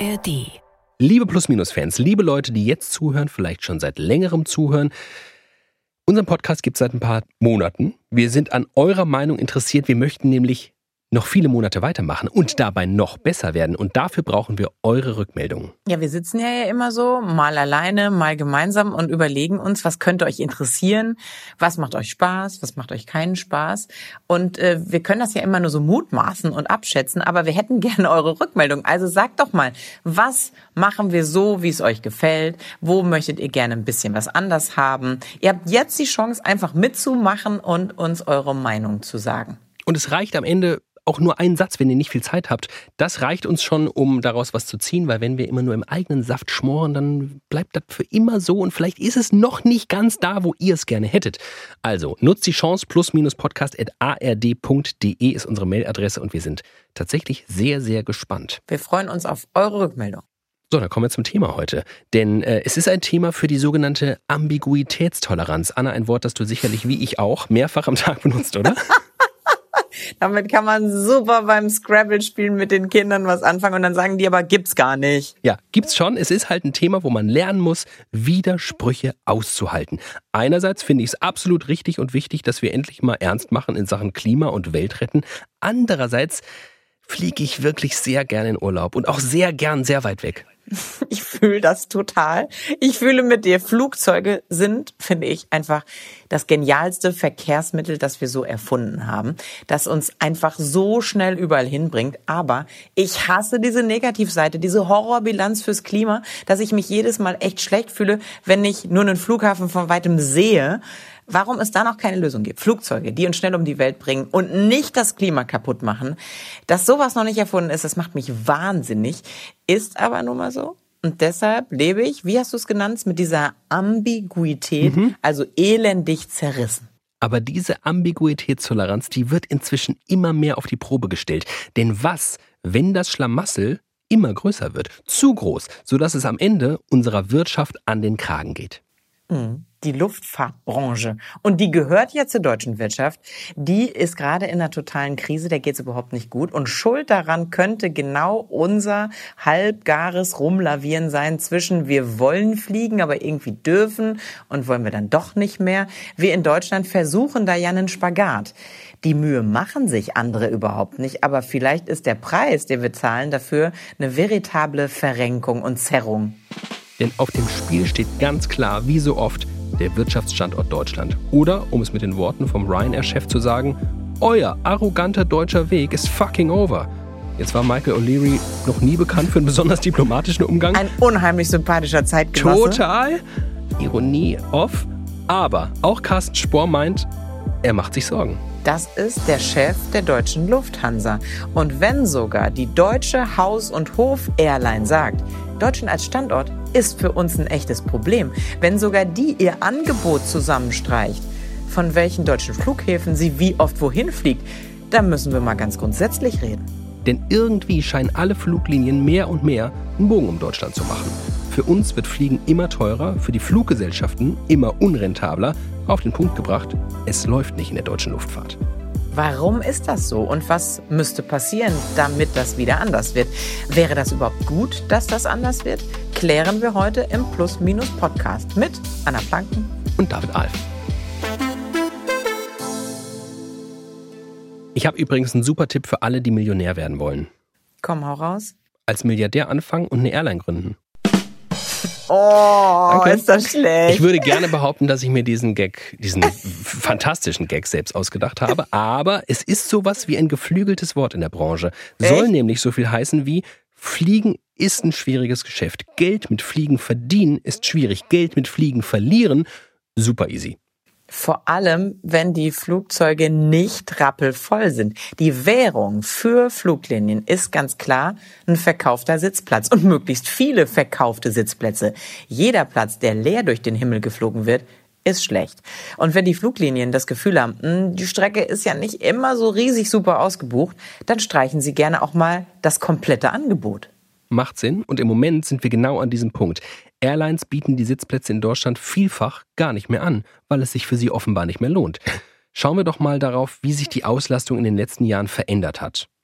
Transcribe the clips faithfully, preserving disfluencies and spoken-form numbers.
R D. Liebe Plus-Minus-Fans, liebe Leute, die jetzt zuhören, vielleicht schon seit längerem zuhören. Unseren Podcast gibt es seit ein paar Monaten. Wir sind an eurer Meinung interessiert. Wir möchten nämlich noch viele Monate weitermachen und dabei noch besser werden. Und dafür brauchen wir eure Rückmeldungen. Ja, wir sitzen ja, ja immer so, mal alleine, mal gemeinsam und überlegen uns, was könnte euch interessieren, was macht euch Spaß, was macht euch keinen Spaß. Und äh, wir können das ja immer nur so mutmaßen und abschätzen, aber wir hätten gerne eure Rückmeldung. Also sagt doch mal, was machen wir so, wie es euch gefällt? Wo möchtet ihr gerne ein bisschen was anders haben? Ihr habt jetzt die Chance, einfach mitzumachen und uns eure Meinung zu sagen. Und es reicht am Ende auch nur ein Satz, wenn ihr nicht viel Zeit habt. Das reicht uns schon, um daraus was zu ziehen, weil wenn wir immer nur im eigenen Saft schmoren, dann bleibt das für immer so und vielleicht ist es noch nicht ganz da, wo ihr es gerne hättet. Also nutzt die Chance, plus-podcast at a r d punkt d e ist unsere Mailadresse und wir sind tatsächlich sehr, sehr gespannt. Wir freuen uns auf eure Rückmeldung. So, dann kommen wir zum Thema heute. Denn äh, es ist ein Thema für die sogenannte Ambiguitätstoleranz. Anna, ein Wort, das du sicherlich, wie ich auch, mehrfach am Tag benutzt, oder? Damit kann man super beim Scrabble-Spielen mit den Kindern was anfangen und dann sagen die aber, gibt's gar nicht. Ja, gibt's schon. Es ist halt ein Thema, wo man lernen muss, Widersprüche auszuhalten. Einerseits finde ich es absolut richtig und wichtig, dass wir endlich mal ernst machen in Sachen Klima und Weltretten. Andererseits fliege ich wirklich sehr gern in Urlaub und auch sehr gern sehr weit weg. Ich fühle das total. Ich fühle mit dir. Flugzeuge sind, finde ich, einfach das genialste Verkehrsmittel, das wir so erfunden haben, das uns einfach so schnell überall hinbringt. Aber ich hasse diese Negativseite, diese Horrorbilanz fürs Klima, dass ich mich jedes Mal echt schlecht fühle, wenn ich nur einen Flughafen von weitem sehe. Warum es da noch keine Lösung gibt. Flugzeuge, die uns schnell um die Welt bringen und nicht das Klima kaputt machen. Dass sowas noch nicht erfunden ist, das macht mich wahnsinnig. Ist aber nun mal so. Und deshalb lebe ich, wie hast du es genannt, mit dieser Ambiguität, mhm. also elendig zerrissen. Aber diese Ambiguitätstoleranz, die wird inzwischen immer mehr auf die Probe gestellt. Denn was, wenn das Schlamassel immer größer wird? Zu groß, sodass es am Ende unserer Wirtschaft an den Kragen geht. Die Luftfahrtbranche. Und die gehört ja zur deutschen Wirtschaft. Die ist gerade in einer totalen Krise, der geht es überhaupt nicht gut. Und schuld daran könnte genau unser halbgares Rumlavieren sein zwischen wir wollen fliegen, aber irgendwie dürfen und wollen wir dann doch nicht mehr. Wir in Deutschland versuchen da ja einen Spagat. Die Mühe machen sich andere überhaupt nicht, aber vielleicht ist der Preis, den wir zahlen, dafür eine veritable Verrenkung und Zerrung. Denn auf dem Spiel steht ganz klar, wie so oft, der Wirtschaftsstandort Deutschland. Oder, um es mit den Worten vom Ryanair-Chef zu sagen, euer arroganter deutscher Weg ist fucking over. Jetzt war Michael O'Leary noch nie bekannt für einen besonders diplomatischen Umgang. Ein unheimlich sympathischer Zeitgenosse. Total. Ironie off. Aber auch Carsten Spohr meint, er macht sich Sorgen. Das ist der Chef der deutschen Lufthansa. Und wenn sogar die deutsche Haus- und Hof-Airline sagt, Deutschland als Standort ist für uns ein echtes Problem, wenn sogar die ihr Angebot zusammenstreicht, von welchen deutschen Flughäfen sie wie oft wohin fliegt, dann müssen wir mal ganz grundsätzlich reden. Denn irgendwie scheinen alle Fluglinien mehr und mehr einen Bogen um Deutschland zu machen. Für uns wird Fliegen immer teurer, für die Fluggesellschaften immer unrentabler. Auf den Punkt gebracht, es läuft nicht in der deutschen Luftfahrt. Warum ist das so und was müsste passieren, damit das wieder anders wird? Wäre das überhaupt gut, dass das anders wird? Klären wir heute im Plus-Minus-Podcast mit Anna Planken und David Alf. Ich habe übrigens einen super Tipp für alle, die Millionär werden wollen. Komm, hau raus. Als Milliardär anfangen und eine Airline gründen. Oh, Danke. Ist das schlecht. Ich würde gerne behaupten, dass ich mir diesen Gag, diesen fantastischen Gag selbst ausgedacht habe, aber es ist sowas wie ein geflügeltes Wort in der Branche. Soll Echt? nämlich so viel heißen wie Fliegen ist ein schwieriges Geschäft. Geld mit Fliegen verdienen ist schwierig. Geld mit Fliegen verlieren, super easy. Vor allem, wenn die Flugzeuge nicht rappelvoll sind. Die Währung für Fluglinien ist ganz klar ein verkaufter Sitzplatz und möglichst viele verkaufte Sitzplätze. Jeder Platz, der leer durch den Himmel geflogen wird, ist schlecht. Und wenn die Fluglinien das Gefühl haben, die Strecke ist ja nicht immer so riesig super ausgebucht, dann streichen sie gerne auch mal das komplette Angebot. Macht Sinn und im Moment sind wir genau an diesem Punkt. Airlines bieten die Sitzplätze in Deutschland vielfach gar nicht mehr an, weil es sich für sie offenbar nicht mehr lohnt. Schauen wir doch mal darauf, wie sich die Auslastung in den letzten Jahren verändert hat.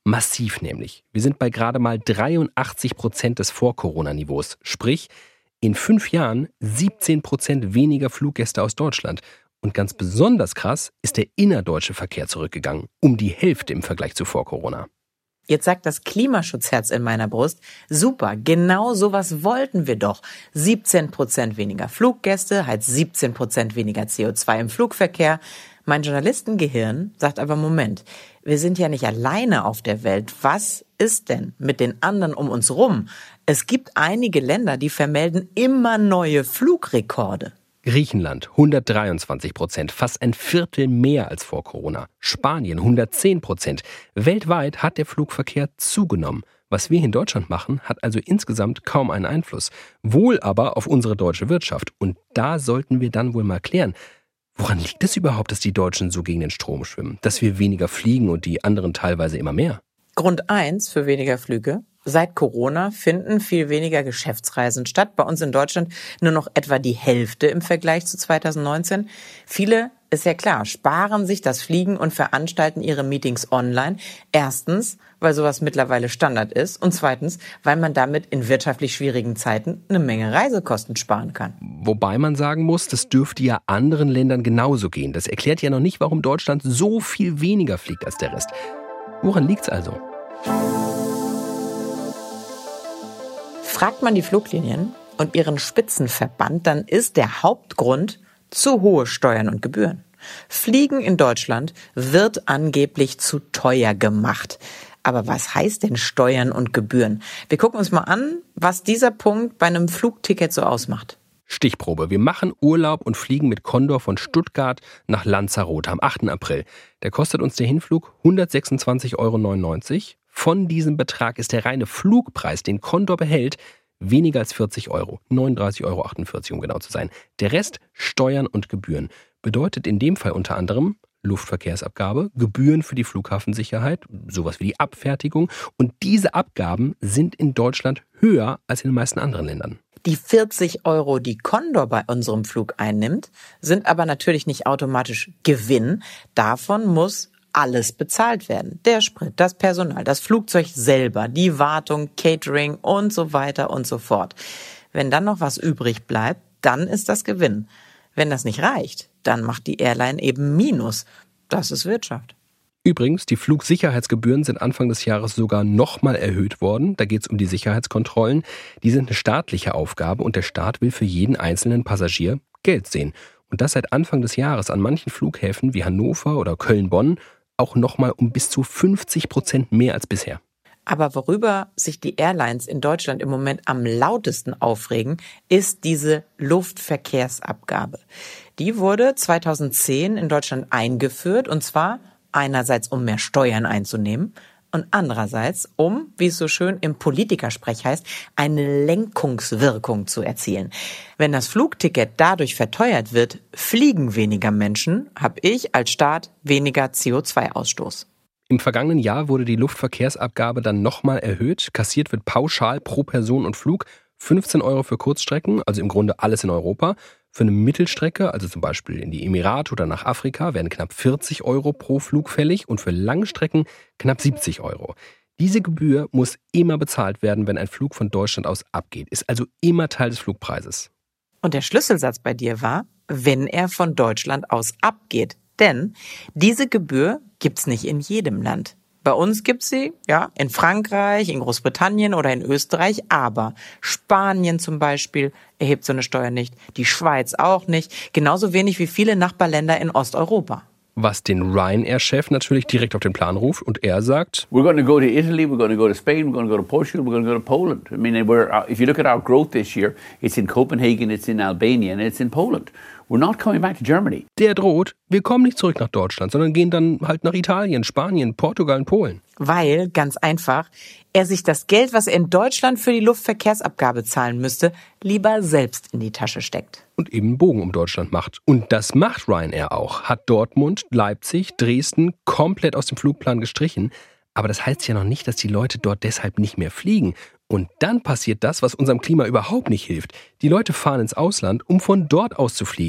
Massiv nämlich. Wir sind bei gerade mal dreiundachtzig Prozent des Vor-Corona-Niveaus. Sprich, in fünf Jahren siebzehn Prozent weniger Fluggäste aus Deutschland. Und ganz besonders krass ist der innerdeutsche Verkehr zurückgegangen. Um die Hälfte im Vergleich zu vor Corona. Jetzt sagt das Klimaschutzherz in meiner Brust, super, genau sowas wollten wir doch. siebzehn Prozent weniger Fluggäste, heißt siebzehn Prozent weniger C O zwei im Flugverkehr. Mein Journalistengehirn sagt aber, Moment, wir sind ja nicht alleine auf der Welt. Was ist denn mit den anderen um uns rum? Es gibt einige Länder, die vermelden immer neue Flugrekorde. Griechenland hundertdreiundzwanzig Prozent, fast ein Viertel mehr als vor Corona. Spanien hundertzehn Prozent. Weltweit hat der Flugverkehr zugenommen. Was wir in Deutschland machen, hat also insgesamt kaum einen Einfluss. Wohl aber auf unsere deutsche Wirtschaft. Und da sollten wir dann wohl mal klären, woran liegt es überhaupt, dass die Deutschen so gegen den Strom schwimmen? Dass wir weniger fliegen und die anderen teilweise immer mehr? Grund eins für weniger Flüge. Seit Corona finden viel weniger Geschäftsreisen statt. Bei uns in Deutschland nur noch etwa die Hälfte im Vergleich zu zweitausendneunzehn. Viele, ist ja klar, sparen sich das Fliegen und veranstalten ihre Meetings online. Erstens, weil sowas mittlerweile Standard ist. Und zweitens, weil man damit in wirtschaftlich schwierigen Zeiten eine Menge Reisekosten sparen kann. Wobei man sagen muss, das dürfte ja anderen Ländern genauso gehen. Das erklärt ja noch nicht, warum Deutschland so viel weniger fliegt als der Rest. Woran liegt's also? Fragt man die Fluglinien und ihren Spitzenverband, dann ist der Hauptgrund zu hohe Steuern und Gebühren. Fliegen in Deutschland wird angeblich zu teuer gemacht. Aber was heißt denn Steuern und Gebühren? Wir gucken uns mal an, was dieser Punkt bei einem Flugticket so ausmacht. Stichprobe. Wir machen Urlaub und fliegen mit Condor von Stuttgart nach Lanzarote am achten April. Da kostet uns der Hinflug hundertsechsundzwanzig Euro neunundneunzig. Von diesem Betrag ist der reine Flugpreis, den Condor behält, weniger als vierzig Euro. neununddreißig Euro achtundvierzig, um genau zu sein. Der Rest Steuern und Gebühren. Bedeutet in dem Fall unter anderem Luftverkehrsabgabe, Gebühren für die Flughafensicherheit, sowas wie die Abfertigung. Und diese Abgaben sind in Deutschland höher als in den meisten anderen Ländern. Die vierzig Euro, die Condor bei unserem Flug einnimmt, sind aber natürlich nicht automatisch Gewinn. Davon muss alles bezahlt werden. Der Sprit, das Personal, das Flugzeug selber, die Wartung, Catering und so weiter und so fort. Wenn dann noch was übrig bleibt, dann ist das Gewinn. Wenn das nicht reicht, dann macht die Airline eben Minus. Das ist Wirtschaft. Übrigens, die Flugsicherheitsgebühren sind Anfang des Jahres sogar nochmal erhöht worden. Da geht es um die Sicherheitskontrollen. Die sind eine staatliche Aufgabe und der Staat will für jeden einzelnen Passagier Geld sehen. Und das seit Anfang des Jahres an manchen Flughäfen wie Hannover oder Köln-Bonn auch nochmal um bis zu fünfzig Prozent mehr als bisher. Aber worüber sich die Airlines in Deutschland im Moment am lautesten aufregen, ist diese Luftverkehrsabgabe. Die wurde zweitausendzehn in Deutschland eingeführt und zwar einerseits, um mehr Steuern einzunehmen und andererseits, um, wie es so schön im Politikersprech heißt, eine Lenkungswirkung zu erzielen. Wenn das Flugticket dadurch verteuert wird, fliegen weniger Menschen, habe ich als Staat weniger C O zwei Ausstoß. Im vergangenen Jahr wurde die Luftverkehrsabgabe dann nochmal erhöht. Kassiert wird pauschal pro Person und Flug fünfzehn Euro für Kurzstrecken, also im Grunde alles in Europa. Für eine Mittelstrecke, also zum Beispiel in die Emirate oder nach Afrika, werden knapp vierzig Euro pro Flug fällig und für Langstrecken knapp siebzig Euro. Diese Gebühr muss immer bezahlt werden, wenn ein Flug von Deutschland aus abgeht, ist also immer Teil des Flugpreises. Und der Schlüsselsatz bei dir war, wenn er von Deutschland aus abgeht. Denn diese Gebühr gibt's nicht in jedem Land. Bei uns gibt's sie, ja, in Frankreich, in Großbritannien oder in Österreich, aber Spanien zum Beispiel erhebt so eine Steuer nicht, die Schweiz auch nicht, genauso wenig wie viele Nachbarländer in Osteuropa. Was den Ryanair-Chef natürlich direkt auf den Plan ruft und er sagt, we're going to go to Italy, we're going to go to Spain, we're going to go to Portugal, we're going to go to Poland. I mean, we're, if you look at our growth this year, it's in Copenhagen, it's in Albania and it's in Poland. We're not coming back to Germany. Der droht, wir kommen nicht zurück nach Deutschland, sondern gehen dann halt nach Italien, Spanien, Portugal und Polen. Weil, ganz einfach, er sich das Geld, was er in Deutschland für die Luftverkehrsabgabe zahlen müsste, lieber selbst in die Tasche steckt. Und eben einen Bogen um Deutschland macht. Und das macht Ryanair auch. Hat Dortmund, Leipzig, Dresden komplett aus dem Flugplan gestrichen. Aber das heißt ja noch nicht, dass die Leute dort deshalb nicht mehr fliegen. Und dann passiert das, was unserem Klima überhaupt nicht hilft. Die Leute fahren ins Ausland, um von dort aus zu fliegen.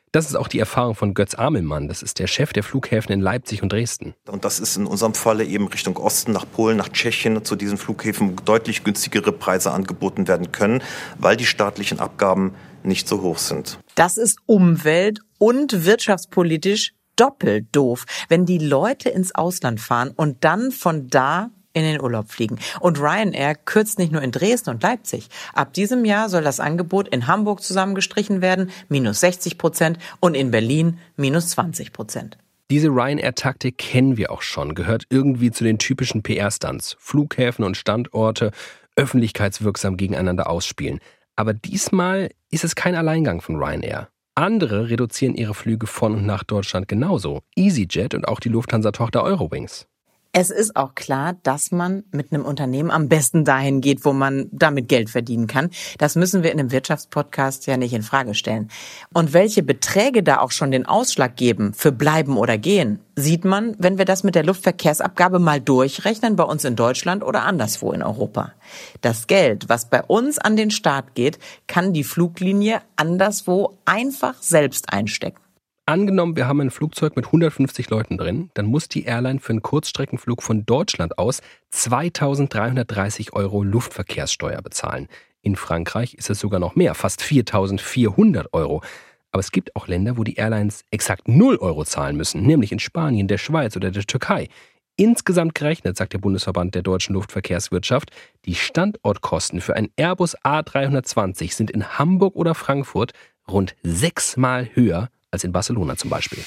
Das ist auch die Erfahrung von Götz Amelmann. Das ist der Chef der Flughäfen in Leipzig und Dresden. Und das ist in unserem Falle eben Richtung Osten, nach Polen, nach Tschechien, zu diesen Flughäfen deutlich günstigere Preise angeboten werden können, weil die staatlichen Abgaben nicht so hoch sind. Das ist umwelt- und wirtschaftspolitisch doppelt doof, wenn die Leute ins Ausland fahren und dann von da in den Urlaub fliegen. Und Ryanair kürzt nicht nur in Dresden und Leipzig. Ab diesem Jahr soll das Angebot in Hamburg zusammengestrichen werden, minus sechzig Prozent, und in Berlin minus zwanzig Prozent. Diese Ryanair-Taktik kennen wir auch schon, gehört irgendwie zu den typischen P R-Stunts. Flughäfen und Standorte öffentlichkeitswirksam gegeneinander ausspielen. Aber diesmal ist es kein Alleingang von Ryanair. Andere reduzieren ihre Flüge von und nach Deutschland genauso. EasyJet und auch die Lufthansa-Tochter Eurowings. Es ist auch klar, dass man mit einem Unternehmen am besten dahin geht, wo man damit Geld verdienen kann. Das müssen wir in einem Wirtschaftspodcast ja nicht in Frage stellen. Und welche Beträge da auch schon den Ausschlag geben für bleiben oder gehen, sieht man, wenn wir das mit der Luftverkehrsabgabe mal durchrechnen, bei uns in Deutschland oder anderswo in Europa. Das Geld, was bei uns an den Start geht, kann die Fluglinie anderswo einfach selbst einstecken. Angenommen, wir haben ein Flugzeug mit hundertfünfzig Leuten drin, dann muss die Airline für einen Kurzstreckenflug von Deutschland aus zweitausenddreihundertdreißig Euro Luftverkehrssteuer bezahlen. In Frankreich ist es sogar noch mehr, fast viertausendvierhundert Euro. Aber es gibt auch Länder, wo die Airlines exakt null Euro zahlen müssen, nämlich in Spanien, der Schweiz oder der Türkei. Insgesamt gerechnet, sagt der Bundesverband der deutschen Luftverkehrswirtschaft, die Standortkosten für ein Airbus A dreihundertzwanzig sind in Hamburg oder Frankfurt rund sechsmal höher als in Barcelona zum Beispiel.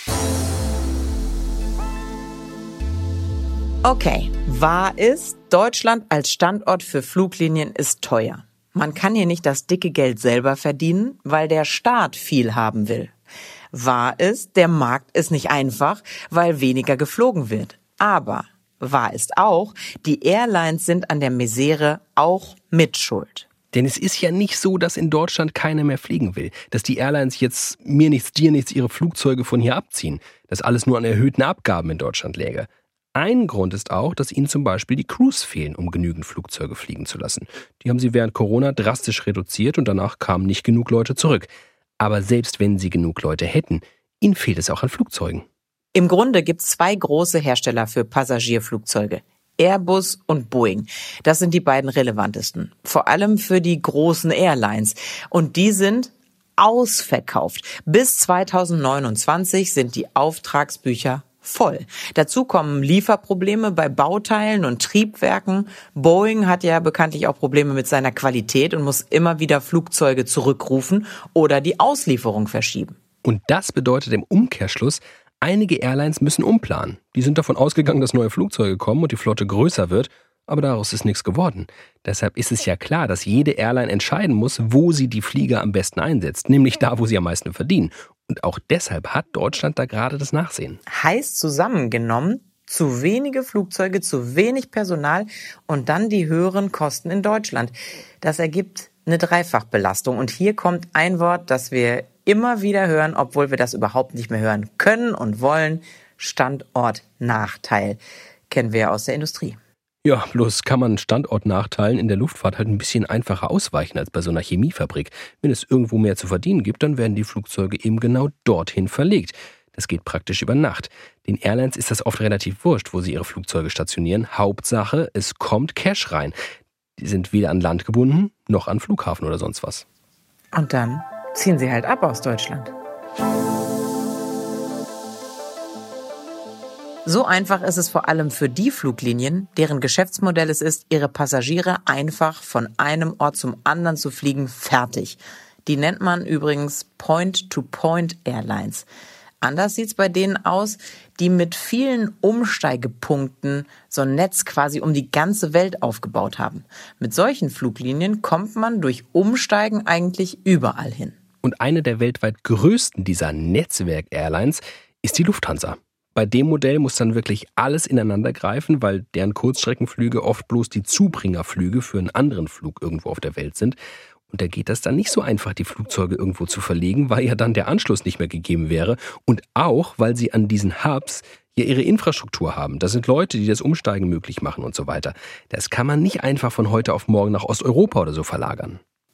Okay, wahr ist, Deutschland als Standort für Fluglinien ist teuer. Man kann hier nicht das dicke Geld selber verdienen, weil der Staat viel haben will. Wahr ist, der Markt ist nicht einfach, weil weniger geflogen wird. Aber wahr ist auch, die Airlines sind an der Misere auch mitschuld. Denn es ist ja nicht so, dass in Deutschland keiner mehr fliegen will. Dass die Airlines jetzt mir nichts, dir nichts ihre Flugzeuge von hier abziehen. Dass alles nur an erhöhten Abgaben in Deutschland läge. Ein Grund ist auch, dass ihnen zum Beispiel die Crews fehlen, um genügend Flugzeuge fliegen zu lassen. Die haben sie während Corona drastisch reduziert und danach kamen nicht genug Leute zurück. Aber selbst wenn sie genug Leute hätten, ihnen fehlt es auch an Flugzeugen. Im Grunde gibt es zwei große Hersteller für Passagierflugzeuge. Airbus und Boeing. Das sind die beiden relevantesten. Vor allem für die großen Airlines. Und die sind ausverkauft. Bis zweitausendneunundzwanzig sind die Auftragsbücher voll. Dazu kommen Lieferprobleme bei Bauteilen und Triebwerken. Boeing hat ja bekanntlich auch Probleme mit seiner Qualität und muss immer wieder Flugzeuge zurückrufen oder die Auslieferung verschieben. Und das bedeutet im Umkehrschluss, einige Airlines müssen umplanen. Die sind davon ausgegangen, dass neue Flugzeuge kommen und die Flotte größer wird, aber daraus ist nichts geworden. Deshalb ist es ja klar, dass jede Airline entscheiden muss, wo sie die Flieger am besten einsetzt, nämlich da, wo sie am meisten verdienen. Und auch deshalb hat Deutschland da gerade das Nachsehen. Heißt zusammengenommen, zu wenige Flugzeuge, zu wenig Personal und dann die höheren Kosten in Deutschland. Das ergibt eine Dreifachbelastung. Und hier kommt ein Wort, das wir immer wieder hören, obwohl wir das überhaupt nicht mehr hören können und wollen. Standortnachteil. Kennen wir ja aus der Industrie. Ja, bloß kann man Standortnachteilen in der Luftfahrt halt ein bisschen einfacher ausweichen als bei so einer Chemiefabrik. Wenn es irgendwo mehr zu verdienen gibt, dann werden die Flugzeuge eben genau dorthin verlegt. Das geht praktisch über Nacht. Den Airlines ist das oft relativ wurscht, wo sie ihre Flugzeuge stationieren. Hauptsache, es kommt Cash rein. Die sind weder an Land gebunden, noch an Flughafen oder sonst was. Und dann ziehen sie halt ab aus Deutschland. So einfach ist es vor allem für die Fluglinien, deren Geschäftsmodell es ist, ihre Passagiere einfach von einem Ort zum anderen zu fliegen, fertig. Die nennt man übrigens Point-to-Point-Airlines. Anders sieht's bei denen aus, die mit vielen Umsteigepunkten so ein Netz quasi um die ganze Welt aufgebaut haben. Mit solchen Fluglinien kommt man durch Umsteigen eigentlich überall hin. Und eine der weltweit größten dieser Netzwerk-Airlines ist die Lufthansa. Bei dem Modell muss dann wirklich alles ineinander greifen, weil deren Kurzstreckenflüge oft bloß die Zubringerflüge für einen anderen Flug irgendwo auf der Welt sind. Und da geht das dann nicht so einfach, die Flugzeuge irgendwo zu verlegen, weil ja dann der Anschluss nicht mehr gegeben wäre. Und auch, weil sie an diesen Hubs ja ihre Infrastruktur haben. Das sind Leute, die das Umsteigen möglich machen und so weiter. Das kann man nicht einfach von heute auf morgen nach Osteuropa oder so verlagern.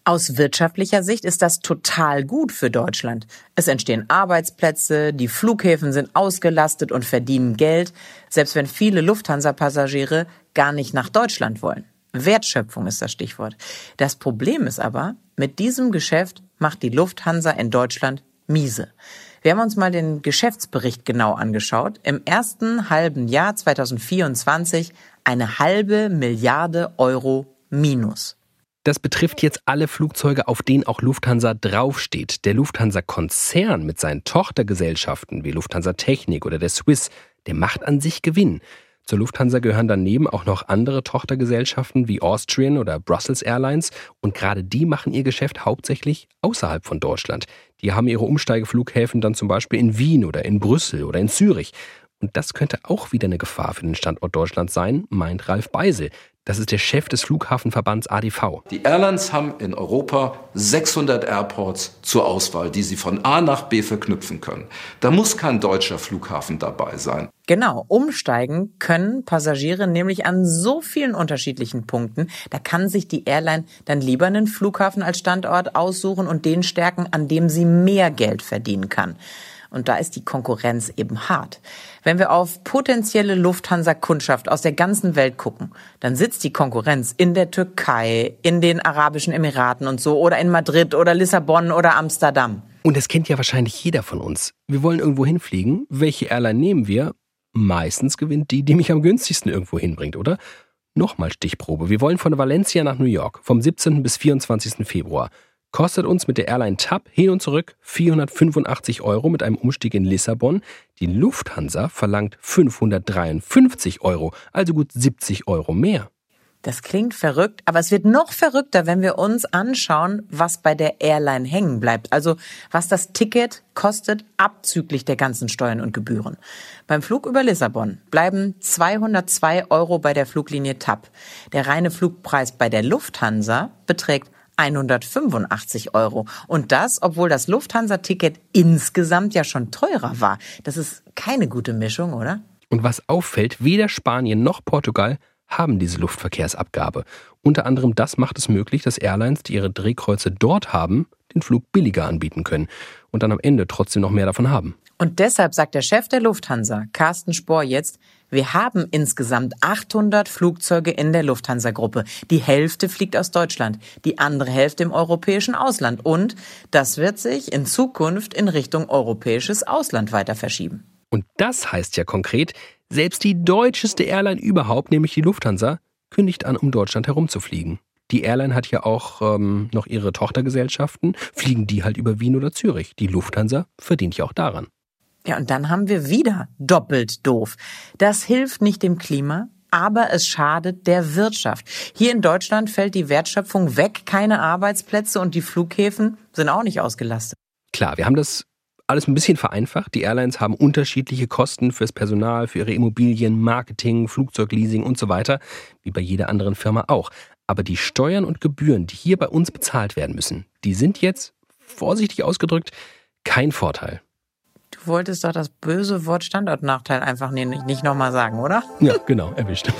Aus wirtschaftlicher Sicht ist das total gut für Deutschland. Es entstehen Arbeitsplätze, die Flughäfen sind ausgelastet und verdienen Geld, selbst wenn viele Lufthansa-Passagiere gar nicht nach Deutschland wollen. Wertschöpfung ist das Stichwort. Das Problem ist aber, mit diesem Geschäft macht die Lufthansa in Deutschland miese. Wir haben uns mal den Geschäftsbericht genau angeschaut. Im ersten halben Jahr zwanzig vierundzwanzig eine halbe Milliarde Euro Minus. Das betrifft jetzt alle Flugzeuge, auf denen auch Lufthansa draufsteht. Der Lufthansa-Konzern mit seinen Tochtergesellschaften wie Lufthansa Technik oder der Swiss, der macht an sich Gewinn. Zur Lufthansa gehören daneben auch noch andere Tochtergesellschaften wie Austrian oder Brussels Airlines. Und gerade die machen ihr Geschäft hauptsächlich außerhalb von Deutschland. Die haben ihre Umsteigeflughäfen dann zum Beispiel in Wien oder in Brüssel oder in Zürich. Und das könnte auch wieder eine Gefahr für den Standort Deutschland sein, meint Ralf Beisel. Das ist der Chef des Flughafenverbands A D V. Die Airlines haben in Europa sechshundert Airports zur Auswahl, die sie von A nach B verknüpfen können. Da muss kein deutscher Flughafen dabei sein. Genau, umsteigen können Passagiere nämlich an so vielen unterschiedlichen Punkten. Da kann sich die Airline dann lieber einen Flughafen als Standort aussuchen und den stärken, an dem sie mehr Geld verdienen kann. Und da ist die Konkurrenz eben hart. Wenn wir auf potenzielle Lufthansa-Kundschaft aus der ganzen Welt gucken, dann sitzt die Konkurrenz in der Türkei, in den Arabischen Emiraten und so, oder in Madrid oder Lissabon oder Amsterdam. Und das kennt ja wahrscheinlich jeder von uns. Wir wollen irgendwo hinfliegen. Welche Airline nehmen wir? Meistens gewinnt die, die mich am günstigsten irgendwo hinbringt, oder? Nochmal Stichprobe. Wir wollen von Valencia nach New York vom siebzehnten bis vierundzwanzigsten Februar. Kostet uns mit der Airline T A P hin und zurück vierhundertfünfundachtzig Euro mit einem Umstieg in Lissabon. Die Lufthansa verlangt fünfhundertdreiundfünfzig Euro, also gut siebzig Euro mehr. Das klingt verrückt, aber es wird noch verrückter, wenn wir uns anschauen, was bei der Airline hängen bleibt. Also was das Ticket kostet, abzüglich der ganzen Steuern und Gebühren. Beim Flug über Lissabon bleiben zweihundertzwei Euro bei der Fluglinie T A P. Der reine Flugpreis bei der Lufthansa beträgt hundertfünfundachtzig Euro. Und das, obwohl das Lufthansa-Ticket insgesamt ja schon teurer war. Das ist keine gute Mischung, oder? Und was auffällt, weder Spanien noch Portugal haben diese Luftverkehrsabgabe. Unter anderem das macht es möglich, dass Airlines, die ihre Drehkreuze dort haben, den Flug billiger anbieten können und dann am Ende trotzdem noch mehr davon haben. Und deshalb sagt der Chef der Lufthansa, Carsten Spohr, jetzt, wir haben insgesamt achthundert Flugzeuge in der Lufthansa-Gruppe. Die Hälfte fliegt aus Deutschland, die andere Hälfte im europäischen Ausland. Und das wird sich in Zukunft in Richtung europäisches Ausland weiter verschieben. Und das heißt ja konkret, selbst die deutscheste Airline überhaupt, nämlich die Lufthansa, kündigt an, um Deutschland herumzufliegen. Die Airline hat ja auch ähm, noch ihre Tochtergesellschaften, fliegen die halt über Wien oder Zürich. Die Lufthansa verdient ja auch daran. Ja, und dann haben wir wieder doppelt doof. Das hilft nicht dem Klima, aber es schadet der Wirtschaft. Hier in Deutschland fällt die Wertschöpfung weg, keine Arbeitsplätze und die Flughäfen sind auch nicht ausgelastet. Klar, wir haben das alles ein bisschen vereinfacht. Die Airlines haben unterschiedliche Kosten fürs Personal, für ihre Immobilien, Marketing, Flugzeugleasing und so weiter, wie bei jeder anderen Firma auch. Aber die Steuern und Gebühren, die hier bei uns bezahlt werden müssen, die sind jetzt, vorsichtig ausgedrückt, kein Vorteil. Du wolltest doch das böse Wort Standortnachteil einfach nicht, nicht nochmal sagen, oder? Ja, genau, erwischt.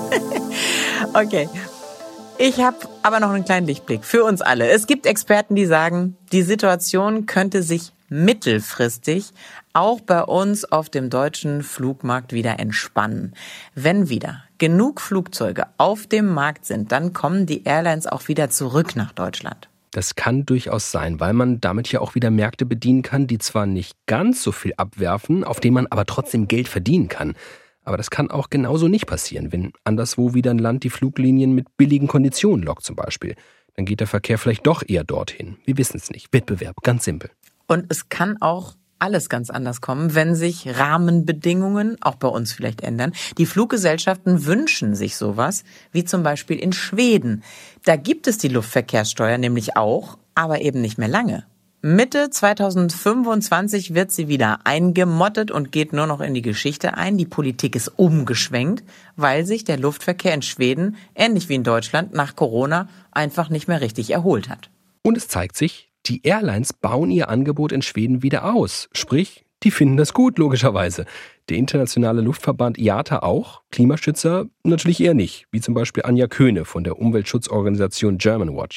Okay. Ich habe aber noch einen kleinen Lichtblick für uns alle. Es gibt Experten, die sagen, die Situation könnte sich mittelfristig auch bei uns auf dem deutschen Flugmarkt wieder entspannen. Wenn wieder genug Flugzeuge auf dem Markt sind, dann kommen die Airlines auch wieder zurück nach Deutschland. Das kann durchaus sein, weil man damit ja auch wieder Märkte bedienen kann, die zwar nicht ganz so viel abwerfen, auf denen man aber trotzdem Geld verdienen kann. Aber das kann auch genauso nicht passieren, wenn anderswo wieder ein Land die Fluglinien mit billigen Konditionen lockt zum Beispiel. Dann geht der Verkehr vielleicht doch eher dorthin. Wir wissen es nicht. Wettbewerb, ganz simpel. Und es kann auch alles ganz anders kommen, wenn sich Rahmenbedingungen auch bei uns vielleicht ändern. Die Fluggesellschaften wünschen sich sowas, wie zum Beispiel in Schweden. Da gibt es die Luftverkehrssteuer nämlich auch, aber eben nicht mehr lange. Mitte zweitausendfünfundzwanzig wird sie wieder eingemottet und geht nur noch in die Geschichte ein. Die Politik ist umgeschwenkt, weil sich der Luftverkehr in Schweden, ähnlich wie in Deutschland, nach Corona einfach nicht mehr richtig erholt hat. Und es zeigt sich, die Airlines bauen ihr Angebot in Schweden wieder aus. Sprich, die finden das gut, logischerweise. Der internationale Luftverband I A T A auch, Klimaschützer natürlich eher nicht, wie zum Beispiel Anja Köhne von der Umweltschutzorganisation Germanwatch.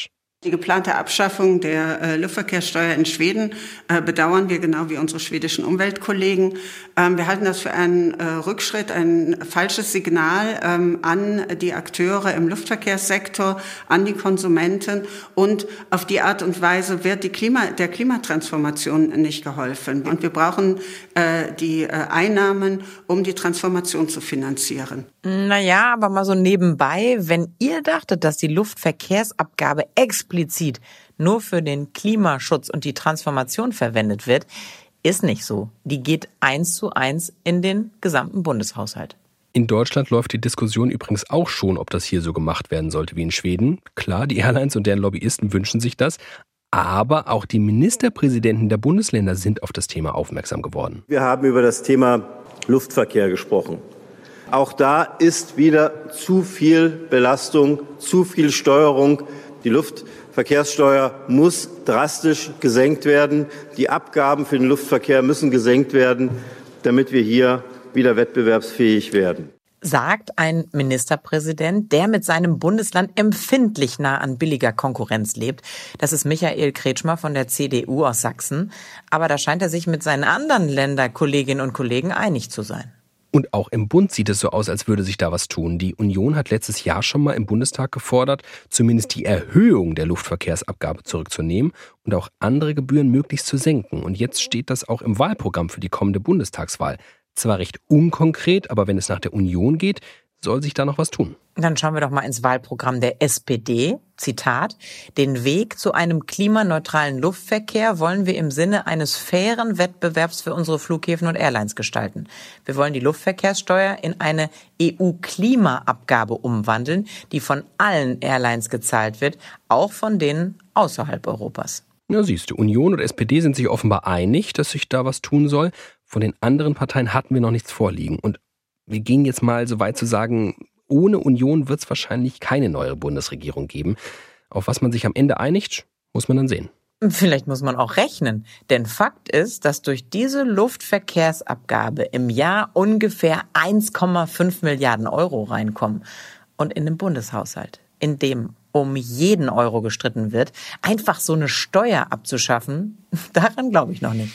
Die geplante Abschaffung der äh, Luftverkehrssteuer in Schweden äh, bedauern wir, genau wie unsere schwedischen Umweltkollegen. Ähm, wir halten das für einen äh, Rückschritt, ein falsches Signal ähm, an die Akteure im Luftverkehrssektor, an die Konsumenten, und auf die Art und Weise wird die Klima, der Klimatransformation nicht geholfen. Und wir brauchen äh, die äh, Einnahmen, um die Transformation zu finanzieren. Naja, aber mal so nebenbei, wenn ihr dachtet, dass die Luftverkehrsabgabe explizit nur für den Klimaschutz und die Transformation verwendet wird, ist nicht so. Die geht eins zu eins in den gesamten Bundeshaushalt. In Deutschland läuft die Diskussion übrigens auch schon, ob das hier so gemacht werden sollte wie in Schweden. Klar, die Airlines und deren Lobbyisten wünschen sich das. Aber auch die Ministerpräsidenten der Bundesländer sind auf das Thema aufmerksam geworden. Wir haben über das Thema Luftverkehr gesprochen. Auch da ist wieder zu viel Belastung, zu viel Steuerung. Die Luftverkehrssteuer muss drastisch gesenkt werden. Die Abgaben für den Luftverkehr müssen gesenkt werden, damit wir hier wieder wettbewerbsfähig werden. Sagt ein Ministerpräsident, der mit seinem Bundesland empfindlich nah an billiger Konkurrenz lebt. Das ist Michael Kretschmer von der C D U aus Sachsen. Aber da scheint er sich mit seinen anderen Länderkolleginnen und Kollegen einig zu sein. Und auch im Bund sieht es so aus, als würde sich da was tun. Die Union hat letztes Jahr schon mal im Bundestag gefordert, zumindest die Erhöhung der Luftverkehrsabgabe zurückzunehmen und auch andere Gebühren möglichst zu senken. Und jetzt steht das auch im Wahlprogramm für die kommende Bundestagswahl. Zwar recht unkonkret, aber wenn es nach der Union geht, soll sich da noch was tun. Dann schauen wir doch mal ins Wahlprogramm der S P D. Zitat: Den Weg zu einem klimaneutralen Luftverkehr wollen wir im Sinne eines fairen Wettbewerbs für unsere Flughäfen und Airlines gestalten. Wir wollen die Luftverkehrssteuer in eine E U-Klimaabgabe umwandeln, die von allen Airlines gezahlt wird, auch von denen außerhalb Europas. Ja, siehst du, Union und S P D sind sich offenbar einig, dass sich da was tun soll. Von den anderen Parteien hatten wir noch nichts vorliegen. Und wir gehen jetzt mal so weit zu sagen, ohne Union wird es wahrscheinlich keine neue Bundesregierung geben. Auf was man sich am Ende einigt, muss man dann sehen. Vielleicht muss man auch rechnen. Denn Fakt ist, dass durch diese Luftverkehrsabgabe im Jahr ungefähr eins Komma fünf Milliarden Euro reinkommen. Und in dem Bundeshaushalt, in dem um jeden Euro gestritten wird, einfach so eine Steuer abzuschaffen, daran glaube ich noch nicht.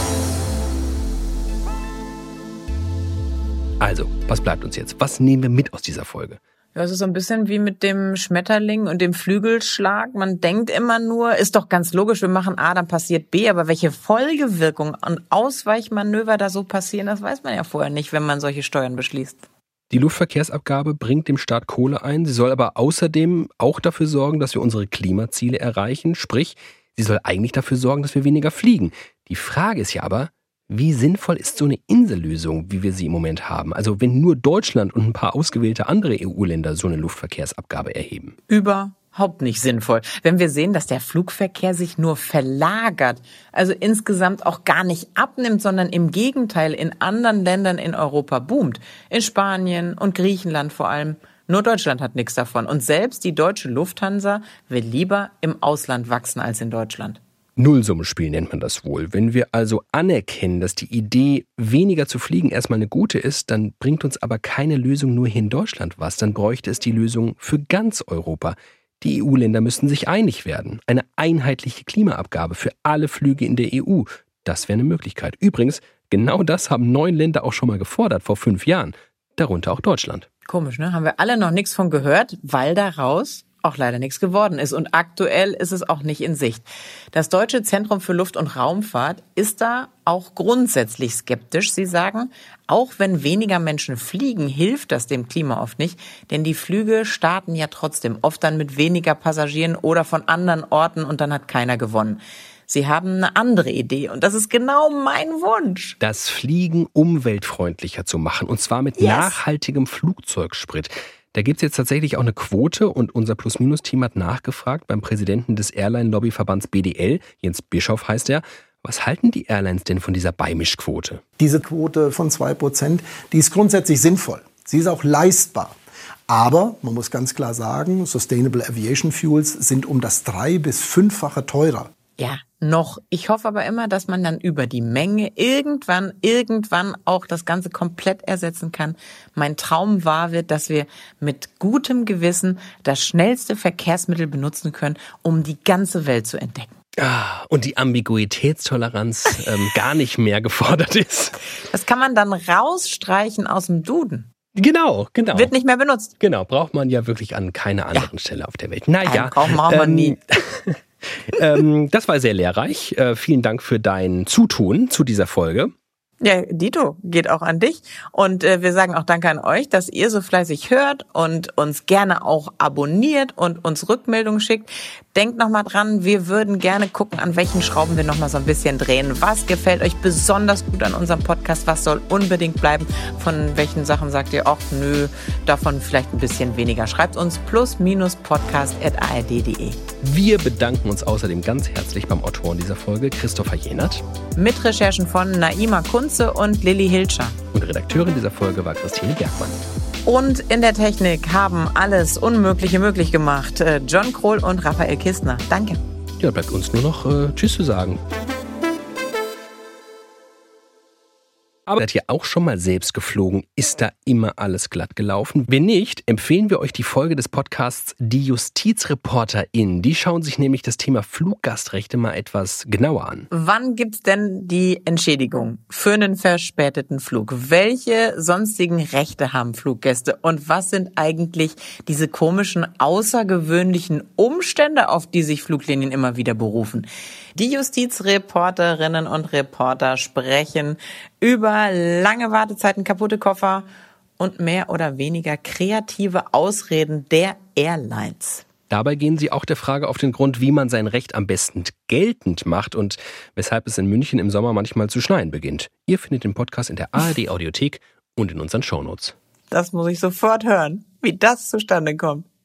Also, was bleibt uns jetzt? Was nehmen wir mit aus dieser Folge? Ja, es ist so ein bisschen wie mit dem Schmetterling und dem Flügelschlag. Man denkt immer nur, ist doch ganz logisch, wir machen A, dann passiert B. Aber welche Folgewirkungen und Ausweichmanöver da so passieren, das weiß man ja vorher nicht, wenn man solche Steuern beschließt. Die Luftverkehrsabgabe bringt dem Staat Kohle ein. Sie soll aber außerdem auch dafür sorgen, dass wir unsere Klimaziele erreichen. Sprich, sie soll eigentlich dafür sorgen, dass wir weniger fliegen. Die Frage ist ja aber, wie sinnvoll ist so eine Insellösung, wie wir sie im Moment haben? Also wenn nur Deutschland und ein paar ausgewählte andere E U-Länder so eine Luftverkehrsabgabe erheben. Überhaupt nicht sinnvoll. Wenn wir sehen, dass der Flugverkehr sich nur verlagert, also insgesamt auch gar nicht abnimmt, sondern im Gegenteil in anderen Ländern in Europa boomt. In Spanien und Griechenland vor allem. Nur Deutschland hat nichts davon. Und selbst die deutsche Lufthansa will lieber im Ausland wachsen als in Deutschland. Nullsummenspiel nennt man das wohl. Wenn wir also anerkennen, dass die Idee, weniger zu fliegen, erstmal eine gute ist, dann bringt uns aber keine Lösung nur hier in Deutschland was. Dann bräuchte es die Lösung für ganz Europa. Die E U-Länder müssten sich einig werden. Eine einheitliche Klimaabgabe für alle Flüge in der E U. Das wäre eine Möglichkeit. Übrigens, genau das haben neun Länder auch schon mal gefordert vor fünf Jahren. Darunter auch Deutschland. Komisch, ne? Haben wir alle noch nichts von gehört, weil daraus auch leider nichts geworden ist. Und aktuell ist es auch nicht in Sicht. Das Deutsche Zentrum für Luft- und Raumfahrt ist da auch grundsätzlich skeptisch. Sie sagen, auch wenn weniger Menschen fliegen, hilft das dem Klima oft nicht. Denn die Flüge starten ja trotzdem oft dann mit weniger Passagieren oder von anderen Orten und dann hat keiner gewonnen. Sie haben eine andere Idee und das ist genau mein Wunsch. Das Fliegen umweltfreundlicher zu machen und zwar mit yes. nachhaltigem Flugzeugsprit. Da gibt es jetzt tatsächlich auch eine Quote und unser Plus-Minus-Team hat nachgefragt beim Präsidenten des Airline-Lobbyverbands B D L, Jens Bischoff heißt er. Was halten die Airlines denn von dieser Beimischquote? Diese Quote von zwei Prozent, die ist grundsätzlich sinnvoll. Sie ist auch leistbar. Aber man muss ganz klar sagen, Sustainable Aviation Fuels sind um das drei- bis fünffache teurer Ja, noch. Ich hoffe aber immer, dass man dann über die Menge irgendwann, irgendwann auch das Ganze komplett ersetzen kann. Mein Traum wahr wird, dass wir mit gutem Gewissen das schnellste Verkehrsmittel benutzen können, um die ganze Welt zu entdecken. Ah, und die Ambiguitätstoleranz ähm, gar nicht mehr gefordert ist. Das kann man dann rausstreichen aus dem Duden. Genau, genau. Wird nicht mehr benutzt. Genau, braucht man ja wirklich an keiner anderen ja. Stelle auf der Welt. Naja. Braucht man ähm, nie. ähm, das war sehr lehrreich. Äh, vielen Dank für dein Zutun zu dieser Folge. Ja, Dito, geht auch an dich. Und äh, wir sagen auch Danke an euch, dass ihr so fleißig hört und uns gerne auch abonniert und uns Rückmeldungen schickt. Denkt nochmal dran, wir würden gerne gucken, an welchen Schrauben wir nochmal so ein bisschen drehen. Was gefällt euch besonders gut an unserem Podcast? Was soll unbedingt bleiben? Von welchen Sachen sagt ihr, ach nö, davon vielleicht ein bisschen weniger? Schreibt uns plus minus podcast at a r d punkt d e. Wir bedanken uns außerdem ganz herzlich beim Autoren dieser Folge, Christopher Jenert. Mit Recherchen von Naima Kunze und Lilly Hilscher. Und Redakteurin dieser Folge war Christine Bergmann. Und in der Technik haben alles Unmögliche möglich gemacht. John Krohl und Raphael Kistner. Danke. Ja, bleibt uns nur noch äh, Tschüss zu sagen. Aber seid ihr auch schon mal selbst geflogen? Ist da immer alles glatt gelaufen? Wenn nicht, empfehlen wir euch die Folge des Podcasts Die JustizreporterInnen. Die schauen sich nämlich das Thema Fluggastrechte mal etwas genauer an. Wann gibt's denn die Entschädigung für einen verspäteten Flug? Welche sonstigen Rechte haben Fluggäste? Und was sind eigentlich diese komischen, außergewöhnlichen Umstände, auf die sich Fluglinien immer wieder berufen? Die Justizreporterinnen und Reporter sprechen über lange Wartezeiten, kaputte Koffer und mehr oder weniger kreative Ausreden der Airlines. Dabei gehen sie auch der Frage auf den Grund, wie man sein Recht am besten geltend macht und weshalb es in München im Sommer manchmal zu schneien beginnt. Ihr findet den Podcast in der A R D Audiothek und in unseren Shownotes. Das muss ich sofort hören, wie das zustande kommt.